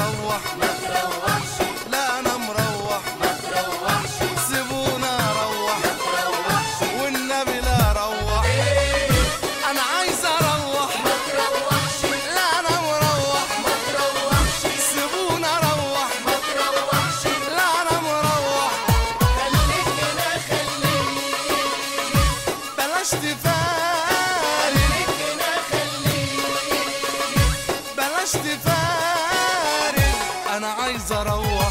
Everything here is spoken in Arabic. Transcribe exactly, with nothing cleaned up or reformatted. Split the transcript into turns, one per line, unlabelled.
اروح
ما تروحش،
لا انا مروح
ما تروحش،
سيبونا اروح
ما تروحش،
والنبي لا اروح انا عايز اروح
ما تروحش،
لا انا مروح
ما تروحش،
سيبونا اروح
ما تروحش،
لا انا مروح
خليك هنا خليك،
بلاش تفارق
خليك هنا خليك،
بلاش تفارق انا عايز اروح